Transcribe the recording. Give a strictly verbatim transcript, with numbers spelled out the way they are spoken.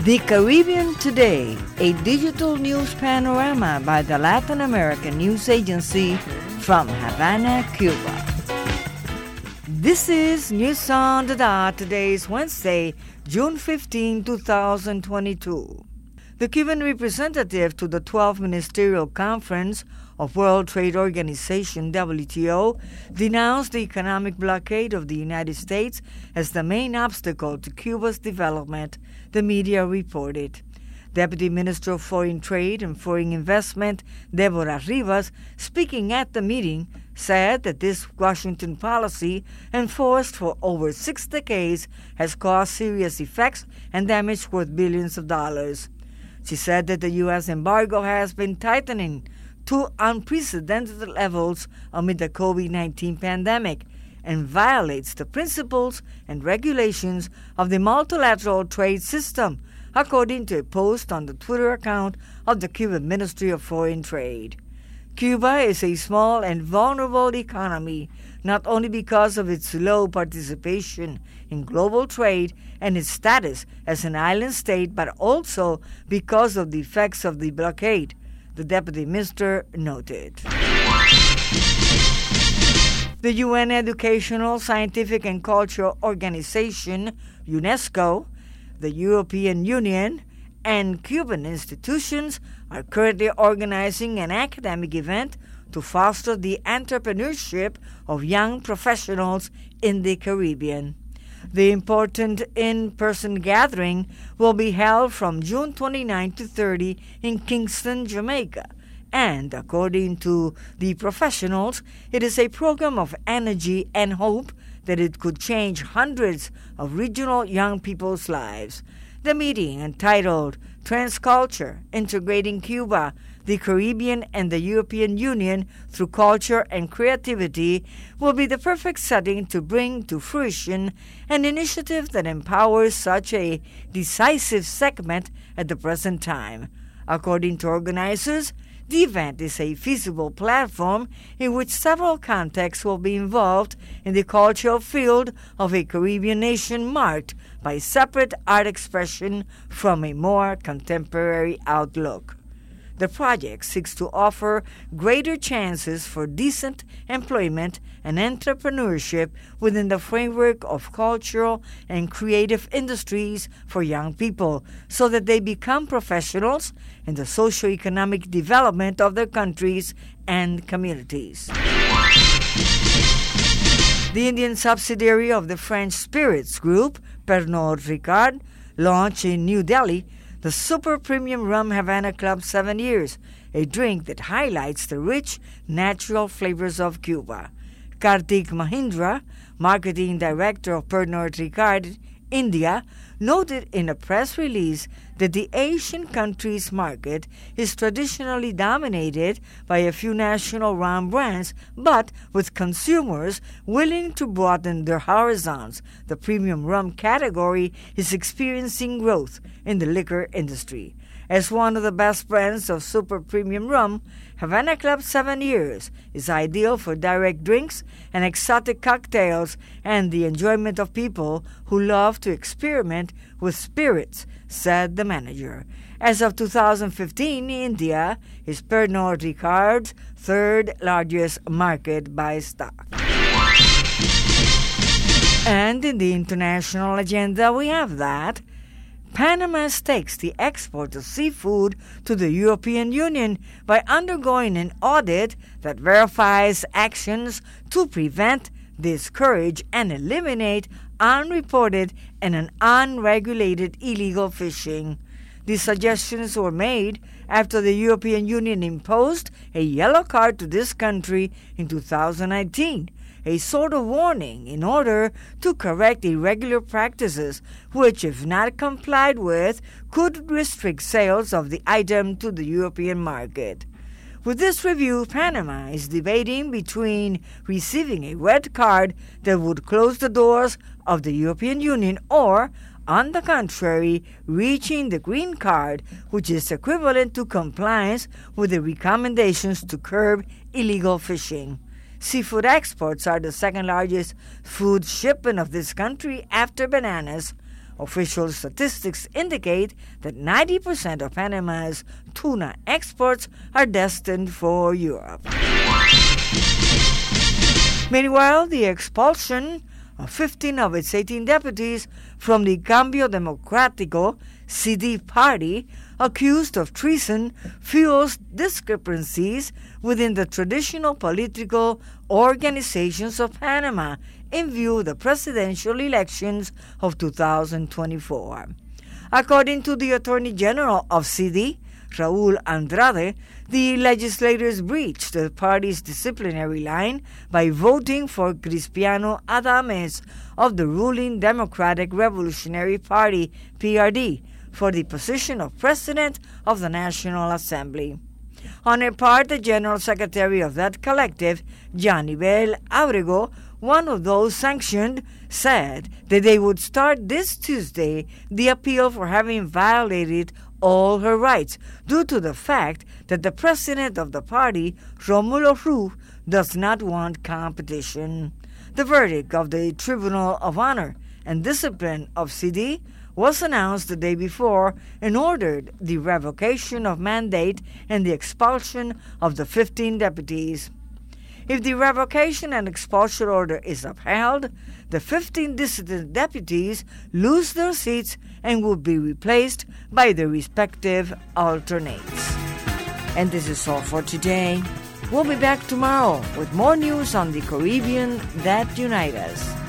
The Caribbean Today, a digital news panorama by the Latin American News Agency from Havana, Cuba. This is News on the Dot. Today is Wednesday, June fifteenth, twenty twenty-two. The Cuban representative to the twelfth Ministerial Conference of World Trade Organization, W T O, denounced the economic blockade of the United States as the main obstacle to Cuba's development, the media reported. Deputy Minister of Foreign Trade and Foreign Investment, Deborah Rivas, speaking at the meeting, said that this Washington policy, enforced for over six decades, has caused serious effects and damage worth billions of dollars. She said that the U S embargo has been tightening to unprecedented levels amid the COVID nineteen pandemic and violates the principles and regulations of the multilateral trade system, according to a post on the Twitter account of the Cuban Ministry of Foreign Trade. Cuba is a small and vulnerable economy, not only because of its low participation in global trade and its status as an island state, but also because of the effects of the blockade, the deputy minister noted. The U N Educational, Scientific and Cultural Organization, UNESCO, the European Union, and Cuban institutions are currently organizing an academic event to foster the entrepreneurship of young professionals in the Caribbean. The important in-person gathering will be held from June twenty-ninth to thirtieth in Kingston, Jamaica. And according to the professionals, it is a program of energy and hope that it could change hundreds of regional young people's lives. The meeting, entitled Transculture, Integrating Cuba, the Caribbean and the European Union through Culture and Creativity, will be the perfect setting to bring to fruition an initiative that empowers such a decisive segment at the present time. According to organizers, the event is a feasible platform in which several contexts will be involved in the cultural field of a Caribbean nation marked by separate art expression from a more contemporary outlook. The project seeks to offer greater chances for decent employment and entrepreneurship within the framework of cultural and creative industries for young people so that they become professionals in the socio-economic development of their countries and communities. The Indian subsidiary of the French spirits group, Pernod Ricard, launched in New Delhi the Super Premium Rum Havana Club Seven Years, a drink that highlights the rich, natural flavors of Cuba. Kartik Mahindra, marketing director of Pernod Ricard, India, noted in a press release that the Asian country's market is traditionally dominated by a few national rum brands, but with consumers willing to broaden their horizons, the premium rum category is experiencing growth in the liquor industry. As one of the best brands of super premium rum, Havana Club Seven Years is ideal for direct drinks and exotic cocktails and the enjoyment of people who love to experiment with spirits, said the manager. As of two thousand fifteen, India is Pernod Ricard's third largest market by stock. And in the international agenda, we have that Panama stakes the export of seafood to the European Union by undergoing an audit that verifies actions to prevent, discourage, and eliminate unreported and unregulated illegal fishing. These suggestions were made after the European Union imposed a yellow card to this country in two thousand nineteen. A sort of warning in order to correct irregular practices, which, if not complied with, could restrict sales of the item to the European market. With this review, Panama is debating between receiving a red card that would close the doors of the European Union or, on the contrary, reaching the green card, which is equivalent to compliance with the recommendations to curb illegal fishing. Seafood exports are the second largest food shipment of this country after bananas. Official statistics indicate that ninety percent of Panama's tuna exports are destined for Europe. Meanwhile, the expulsion of fifteen of its eighteen deputies from the Cambio Democrático C D party accused of treason fuels discrepancies within the traditional political organizations of Panama in view of the presidential elections of two thousand twenty-four. According to the Attorney General of C D, Raul Andrade, the legislators breached the party's disciplinary line by voting for Crispiano Adames of the ruling Democratic Revolutionary Party, P R D, for the position of President of the National Assembly. On her part, the General Secretary of that collective, Janibel Abrego, one of those sanctioned, said that they would start this Tuesday the appeal for having violated all her rights due to the fact that the president of the party, Romulo Ruz, does not want competition. The verdict of the Tribunal of Honor and Discipline of C D was announced the day before and ordered the revocation of mandate and the expulsion of the fifteen deputies. If the revocation and expulsion order is upheld, the fifteen dissident deputies lose their seats and will be replaced by their respective alternates. And this is all for today. We'll be back tomorrow with more news on the Caribbean that unite us.